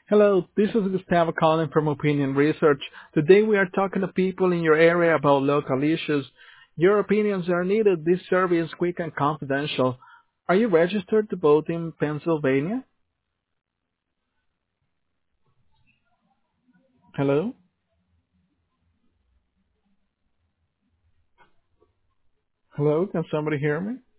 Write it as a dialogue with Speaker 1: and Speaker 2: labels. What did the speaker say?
Speaker 1: Hello, this is Gustavo calling from Opinion Research. Today we are talking to people in your area about local issues. Your opinions are needed. This survey is quick and confidential. Are you registered to vote in Pennsylvania? Hello? Hello, can somebody hear me?